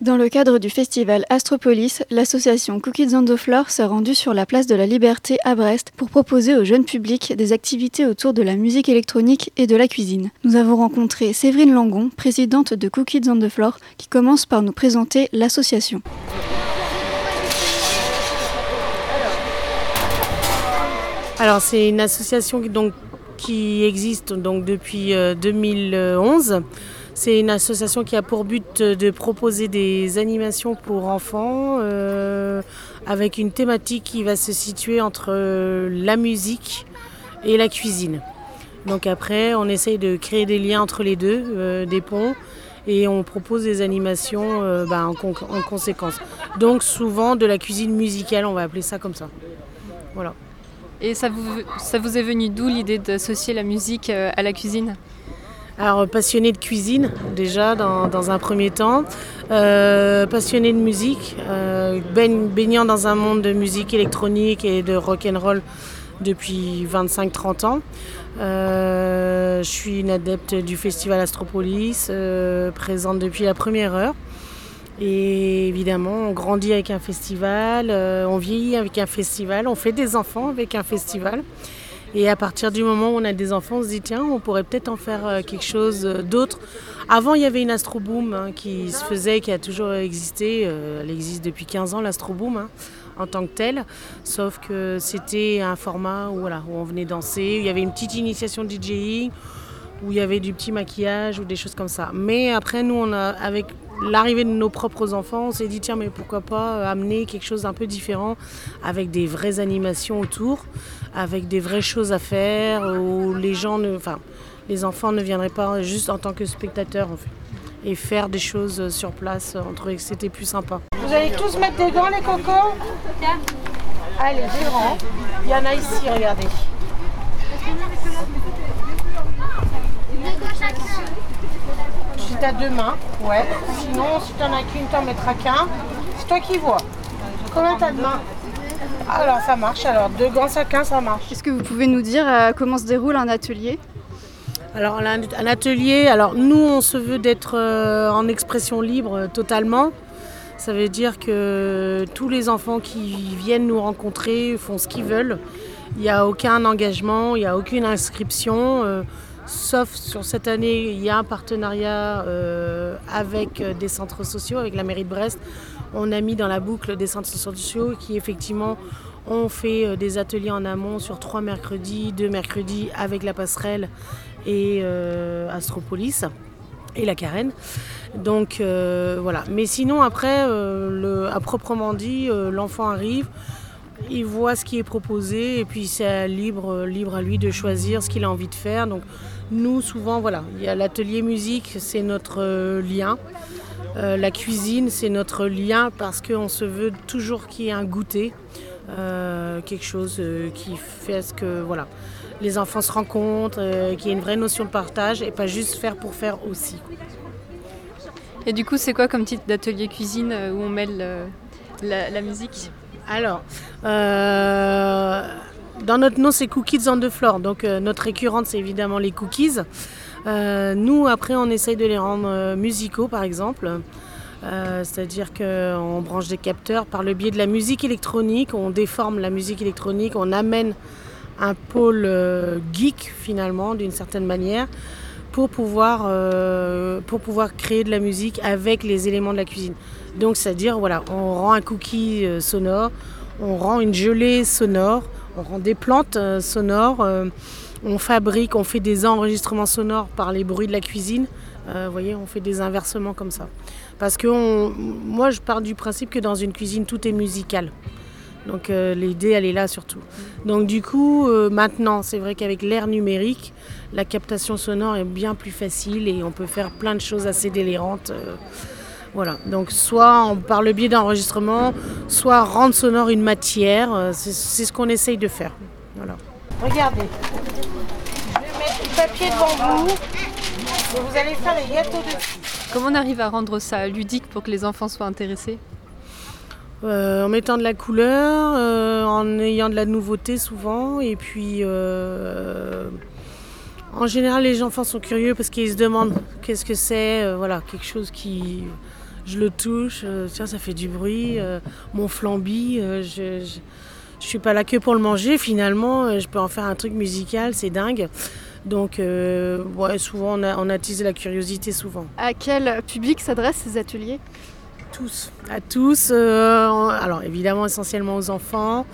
Dans le cadre du festival Astropolis, l'association Cookies on the Floor s'est rendue sur la place de la Liberté à Brest pour proposer au jeune public des activités autour de la musique électronique et de la cuisine. Nous avons rencontré Séverine Langon, présidente de Cookies on the Floor, qui commence par nous présenter l'association. Alors c'est une association qui existe depuis 2011. C'est une association qui a pour but de proposer des animations pour enfants avec une thématique qui va se situer entre la musique et la cuisine. Donc après, on essaye de créer des liens entre les deux, des ponts, et on propose des animations en conséquence. Donc souvent de la cuisine musicale, on va appeler ça comme ça. Voilà. Et ça vous est venu d'où l'idée d'associer la musique à la cuisine ? Alors passionné de cuisine déjà dans un premier temps, passionné de musique, baignant dans un monde de musique électronique et de rock'n'roll depuis 25-30 ans. Je suis une adepte du festival Astropolis, présente depuis la première heure. Et évidemment, on grandit avec un festival, on vieillit avec un festival, on fait des enfants avec un festival. Et à partir du moment où on a des enfants, on se dit tiens, on pourrait peut-être en faire quelque chose d'autre. Avant, il y avait une Astroboom qui se faisait, qui a toujours existé. Elle existe depuis 15 ans, l'Astroboom, en tant que telle. Sauf que c'était un format où on venait danser. Il y avait une petite initiation de DJing, où il y avait du petit maquillage ou des choses comme ça. Mais après, nous, avec l'arrivée de nos propres enfants, on s'est dit tiens, mais pourquoi pas amener quelque chose d'un peu différent, avec des vraies animations autour, avec des vraies choses à faire, où les enfants ne viendraient pas juste en tant que spectateurs en fait, et faire des choses sur place. On trouvait que c'était plus sympa. Vous allez tous mettre des gants, les cocos ? Allez, des gants. Il y en a ici, regardez. Si t'as deux mains, ouais. Sinon, si t'en as qu'une, t'en mettras qu'un. C'est toi qui vois. Combien t'as de mains ? Alors ça marche, alors 2 gants chacun, ça marche. Est-ce que vous pouvez nous dire comment se déroule un atelier ? Alors un atelier, nous on se veut d'être en expression libre totalement. Ça veut dire que tous les enfants qui viennent nous rencontrer font ce qu'ils veulent. Il n'y a aucun engagement, il n'y a aucune inscription. Sauf sur cette année, il y a un partenariat avec des centres sociaux, avec la mairie de Brest. On a mis dans la boucle des centres sociaux qui effectivement ont fait des ateliers en amont sur 3 mercredis, 2 mercredis avec la passerelle et Astropolis et la Carène. Donc voilà. Mais sinon après, à proprement dit, l'enfant arrive, il voit ce qui est proposé et puis c'est libre à lui de choisir ce qu'il a envie de faire. Donc nous souvent il y a l'atelier musique, c'est notre lien. La cuisine, c'est notre lien parce qu'on se veut toujours qu'il y ait un goûter, quelque chose qui fait ce que les enfants se rencontrent, qu'il y ait une vraie notion de partage et pas juste faire pour faire aussi. Et du coup, c'est quoi comme type d'atelier cuisine où on mêle la musique ? Alors, dans notre nom, c'est Cookies on the Floor. Donc, notre récurrente, c'est évidemment les cookies. Nous, après, on essaye de les rendre musicaux, par exemple. C'est-à-dire qu'on branche des capteurs par le biais de la musique électronique. On déforme la musique électronique. On amène un pôle geek, finalement, d'une certaine manière, pour pouvoir créer de la musique avec les éléments de la cuisine. Donc, c'est-à-dire, on rend un cookie sonore, on rend une gelée sonore, on rend des plantes sonores, on fait des enregistrements sonores par les bruits de la cuisine. On fait des inversements comme ça. Parce que moi, je pars du principe que dans une cuisine, tout est musical. Donc, l'idée, elle est là surtout. Donc, du coup, maintenant, c'est vrai qu'avec l'ère numérique, la captation sonore est bien plus facile et on peut faire plein de choses assez délirantes. Donc soit par le biais d'enregistrement, soit rendre sonore une matière, c'est ce qu'on essaye de faire. Voilà. Regardez, je vais mettre du papier devant vous et vous allez faire les gâteaux dessus. Comment on arrive à rendre ça ludique pour que les enfants soient intéressés ? En mettant de la couleur, en ayant de la nouveauté souvent, et puis en général les enfants sont curieux parce qu'ils se demandent qu'est-ce que c'est, quelque chose qui je le touche, tiens ça fait du bruit, mon flamby, je suis pas là que pour le manger finalement, je peux en faire un truc musical, c'est dingue. Donc souvent on attise la curiosité souvent. À quel public s'adressent ces ateliers ? Tous, à tous. Alors évidemment essentiellement aux enfants.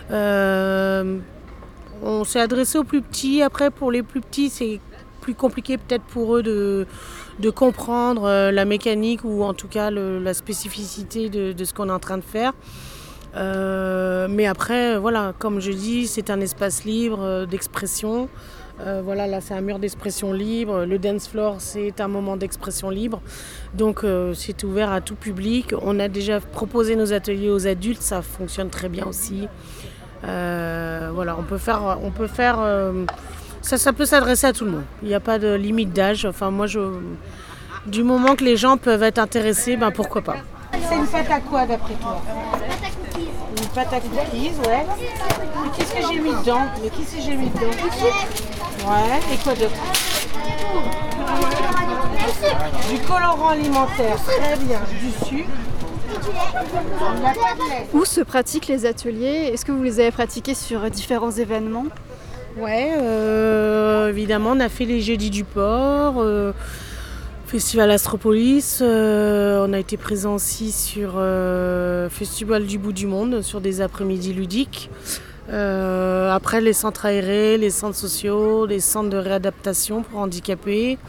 On s'est adressé aux plus petits. Après pour les plus petits c'est plus compliqué peut-être pour eux de comprendre la mécanique ou en tout cas la spécificité de ce qu'on est en train de faire. Mais après voilà, comme je dis, c'est un espace libre d'expression. Là c'est un mur d'expression libre, le dance floor c'est un moment d'expression libre, donc c'est ouvert à tout public. On a déjà proposé nos ateliers aux adultes, ça fonctionne très bien aussi. On peut faire ça peut s'adresser à tout le monde, il n'y a pas de limite d'âge. Enfin du moment que les gens peuvent être intéressés, pourquoi pas. C'est une pâte à quoi d'après toi? Une pâte à cookies, ouais. Mais qu'est-ce que j'ai mis dedans? Ouais, et quoi d'autre? Du colorant alimentaire, très bien. Du sucre. Où se pratiquent les ateliers? Est-ce que vous les avez pratiqués sur différents événements? Ouais, évidemment, on a fait les Jeudis du Port, Festival Astropolis. On a été présent aussi sur Festival du Bout du Monde, sur des après-midi ludiques. Après les centres aérés, les centres sociaux, les centres de réadaptation pour handicapés.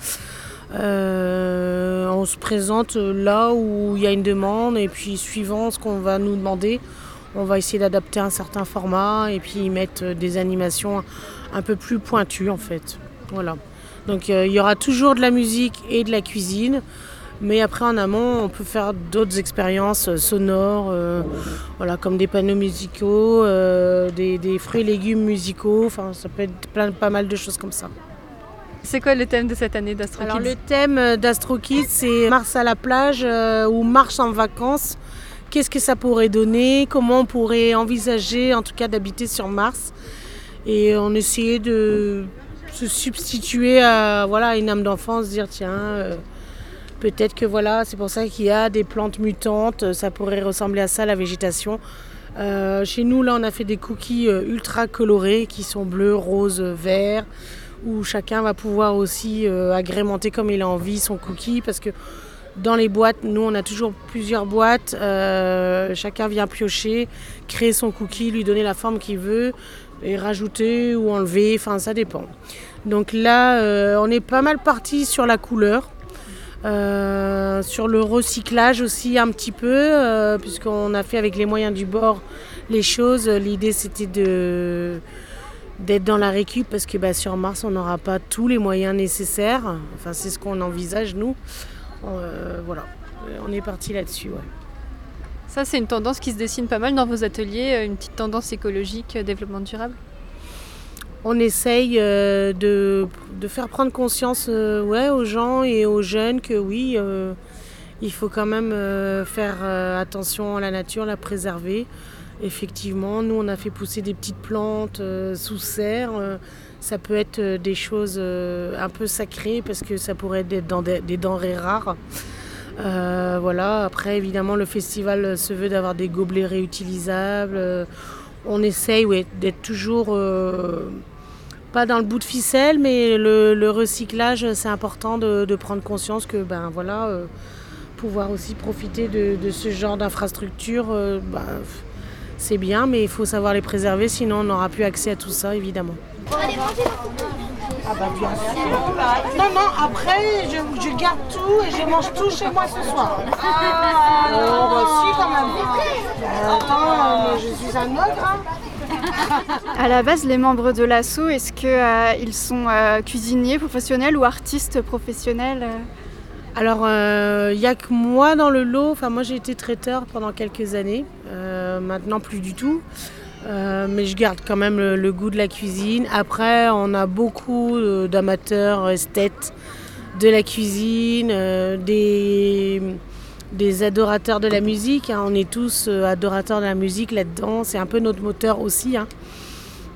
On se présente là où il y a une demande et puis suivant ce qu'on va nous demander, on va essayer d'adapter un certain format et puis y mettre des animations un peu plus pointues en fait. Voilà. Donc il y aura toujours de la musique et de la cuisine. Mais après en amont, on peut faire d'autres expériences sonores, comme des panneaux musicaux, des fruits et légumes musicaux. Enfin, ça peut être pas mal de choses comme ça. C'est quoi le thème de cette année d'Astro Kids? Alors le thème d'Astro Kids, c'est Mars à la plage ou Mars en vacances. Qu'est-ce que ça pourrait donner? Comment on pourrait envisager en tout cas d'habiter sur Mars? Et on essayait de se substituer à une âme d'enfant, se dire tiens... peut-être que c'est pour ça qu'il y a des plantes mutantes, ça pourrait ressembler à ça, la végétation. Chez nous, là, on a fait des cookies ultra colorés qui sont bleus, roses, verts, où chacun va pouvoir aussi agrémenter comme il a envie son cookie, parce que dans les boîtes, nous, on a toujours plusieurs boîtes, chacun vient piocher, créer son cookie, lui donner la forme qu'il veut, et rajouter ou enlever, ça dépend. Donc là, on est pas mal parti sur la couleur. Sur le recyclage aussi un petit peu, puisqu'on a fait avec les moyens du bord les choses. L'idée c'était d'être dans la récup parce que sur Mars on n'aura pas tous les moyens nécessaires. Enfin c'est ce qu'on envisage nous. On est parti là-dessus. Ouais. Ça c'est une tendance qui se dessine pas mal dans vos ateliers, une petite tendance écologique, développement durable. On essaye de faire prendre conscience aux gens et aux jeunes que oui, il faut quand même faire attention à la nature, la préserver. Effectivement, nous on a fait pousser des petites plantes sous serre. Ça peut être des choses un peu sacrées parce que ça pourrait être des denrées rares. Après évidemment le festival se veut d'avoir des gobelets réutilisables. On essaye d'être toujours pas dans le bout de ficelle, mais le recyclage, c'est important de prendre conscience que pouvoir aussi profiter de ce genre d'infrastructure, c'est bien, mais il faut savoir les préserver, sinon on n'aura plus accès à tout ça, évidemment. Ah bien sûr. Non, après, je garde tout et je mange tout chez moi ce soir. Si, quand même. Attends, je suis un ogre. À la base, les membres de l'asso, est-ce qu'ils sont cuisiniers professionnels ou artistes professionnels? Alors, il n'y a que moi dans le lot. Enfin, moi, j'ai été traiteur pendant quelques années. Maintenant, plus du tout. Mais je garde quand même le goût de la cuisine. Après, on a beaucoup d'amateurs esthètes de la cuisine, des adorateurs de la musique. On est tous adorateurs de la musique là-dedans. C'est un peu notre moteur aussi.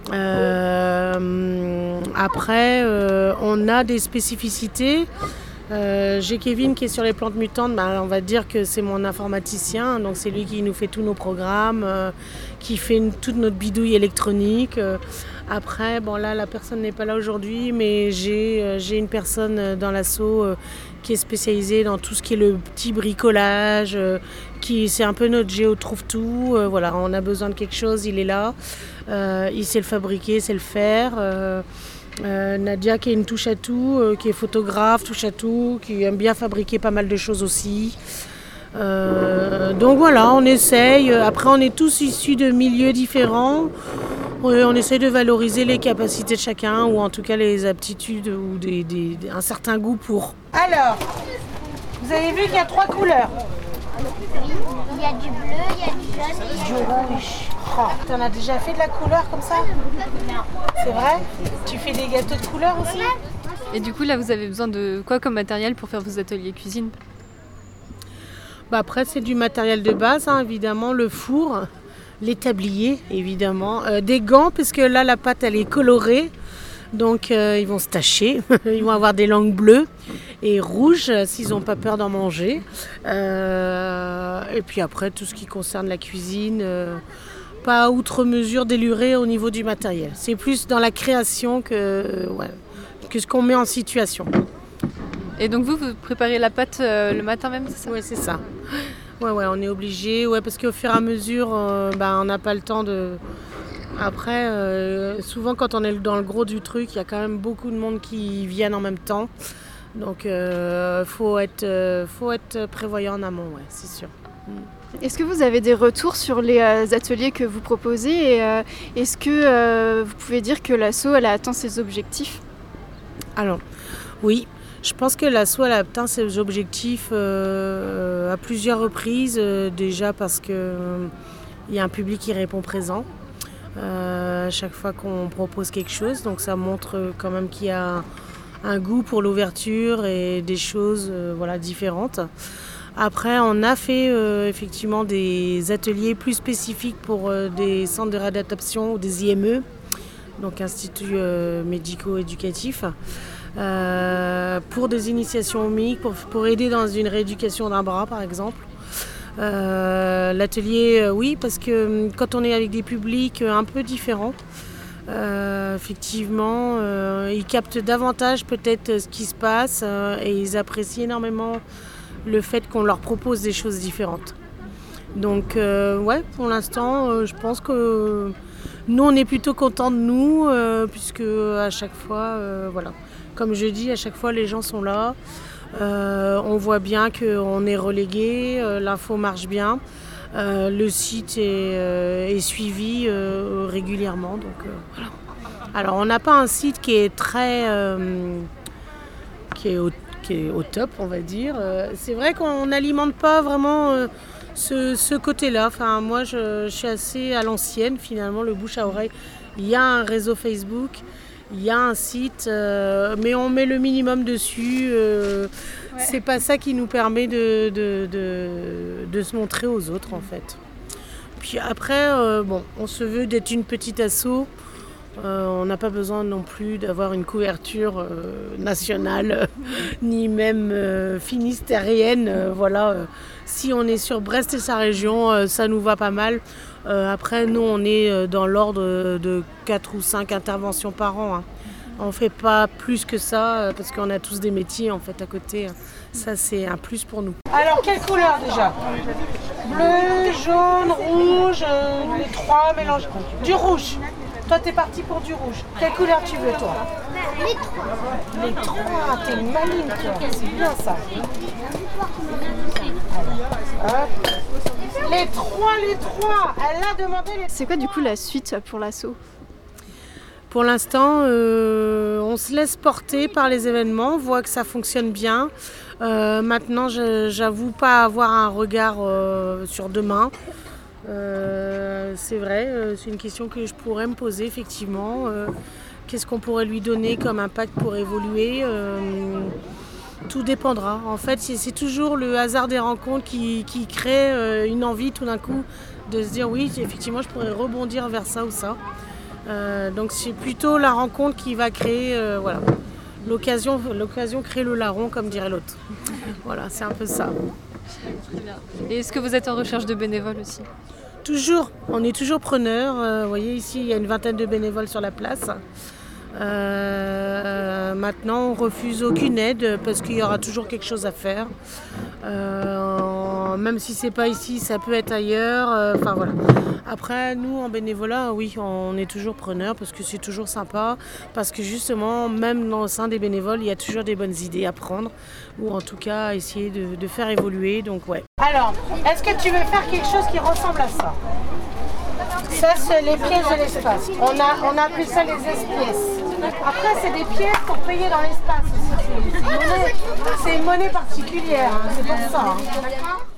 Après, on a des spécificités. J'ai Kevin qui est sur les plantes mutantes, on va dire que c'est mon informaticien, donc c'est lui qui nous fait tous nos programmes, qui fait toute notre bidouille électronique. Après, là la personne n'est pas là aujourd'hui, mais j'ai une personne dans l'asso qui est spécialisée dans tout ce qui est le petit bricolage, c'est un peu notre Géo trouve-tout. Voilà, on a besoin de quelque chose, il est là, il sait le fabriquer, sait le faire. Nadia qui est une touche à tout, qui est photographe, touche à tout, qui aime bien fabriquer pas mal de choses aussi. Donc voilà, on essaye. Après, on est tous issus de milieux différents. On essaye de valoriser les capacités de chacun, ou en tout cas les aptitudes ou un certain goût pour. Alors, vous avez vu qu'il y a 3 couleurs. Il y a du bleu, il y a du jaune et du rouge. Oh, t'en as déjà fait de la couleur comme ça? C'est vrai? Tu fais des gâteaux de couleur aussi? Et du coup, là, vous avez besoin de quoi comme matériel pour faire vos ateliers cuisine? Après, c'est du matériel de base, évidemment, le four, les tabliers, évidemment, des gants, parce que là, la pâte, elle est colorée. Donc ils vont se tacher, ils vont avoir des langues bleues et rouges s'ils n'ont pas peur d'en manger. Et puis après, tout ce qui concerne la cuisine, pas outre mesure déluré au niveau du matériel. C'est plus dans la création que ce qu'on met en situation. Et donc vous préparez la pâte le matin même, c'est ça? Oui, c'est ça. Ouais, on est obligé, parce qu'au fur et à mesure, on n'a pas le temps de... Après, souvent quand on est dans le gros du truc, il y a quand même beaucoup de monde qui viennent en même temps. Donc faut être prévoyant en amont, c'est sûr. Est-ce que vous avez des retours sur les ateliers que vous proposez et est-ce que vous pouvez dire que l'asso elle a atteint ses objectifs? Alors, oui. Je pense que l'asso elle a atteint ses objectifs à plusieurs reprises. Déjà parce qu'il y a un public qui répond présent. Chaque fois qu'on propose quelque chose, donc ça montre quand même qu'il y a un goût pour l'ouverture et des choses différentes. Après, on a fait effectivement des ateliers plus spécifiques pour des centres de réadaptation ou des IME, donc instituts médico-éducatifs, pour des initiations MIC, pour aider dans une rééducation d'un bras par exemple. L'atelier, oui, parce que quand on est avec des publics un peu différents, effectivement, ils captent davantage peut-être ce qui se passe et ils apprécient énormément le fait qu'on leur propose des choses différentes. Donc, pour l'instant, je pense que nous, on est plutôt contents de nous, puisque à chaque fois, comme je dis, à chaque fois, les gens sont là. On voit bien qu'on est relégué, l'info marche bien, le site est suivi régulièrement. Donc, voilà. Alors on n'a pas un site qui est très qui est au top, on va dire. C'est vrai qu'on n'alimente pas vraiment ce côté-là. Enfin, moi je suis assez à l'ancienne finalement, le bouche à oreille. Il y a un réseau Facebook. Il y a un site, mais on met le minimum dessus. C'est pas ça qui nous permet de se montrer aux autres, en fait. Puis après, on se veut d'être une petite asso. On n'a pas besoin non plus d'avoir une couverture nationale, ni même finistérienne. Si on est sur Brest et sa région, ça nous va pas mal. Après, nous, on est dans l'ordre de 4 ou 5 interventions par an. On ne fait pas plus que ça, parce qu'on a tous des métiers en fait à côté. Ça, c'est un plus pour nous. Alors, quelle couleur déjà? Bleu, jaune, rouge, les 3 mélangés. Du rouge. Toi, t'es parti pour du rouge. Quelle couleur tu veux, toi? les 3. Les 3, t'es maligne, toi. C'est bien ça. Hop. Les 3, elle a demandé les 3. C'est quoi du coup la suite pour l'asso? Pour l'instant, on se laisse porter par les événements, on voit que ça fonctionne bien. Maintenant, j'avoue pas avoir un regard sur demain. C'est vrai, c'est une question que je pourrais me poser effectivement. Qu'est-ce qu'on pourrait lui donner comme impact pour évoluer? Tout dépendra. En fait, c'est toujours le hasard des rencontres qui crée une envie tout d'un coup de se dire oui, effectivement, je pourrais rebondir vers ça ou ça. Donc c'est plutôt la rencontre qui va créer l'occasion crée le larron, comme dirait l'autre. Voilà, c'est un peu ça. Très bien. Et est-ce que vous êtes en recherche de bénévoles aussi ? Toujours, on est toujours preneurs. Vous voyez ici, il y a une vingtaine de bénévoles sur la place. Maintenant, on refuse aucune aide parce qu'il y aura toujours quelque chose à faire. Même si c'est pas ici, ça peut être ailleurs. Enfin voilà. Après, nous en bénévolat, oui, on est toujours preneurs parce que c'est toujours sympa. Parce que justement, même au sein des bénévoles, il y a toujours des bonnes idées à prendre ou en tout cas à essayer de faire évoluer. Donc ouais. Alors, est-ce que tu veux faire quelque chose qui ressemble à ça ? Ça, c'est les pièces de l'espace. On a appelé ça les espièces. Après, c'est des pièces pour payer dans l'espace. C'est une monnaie particulière, hein, c'est pour ça. Hein.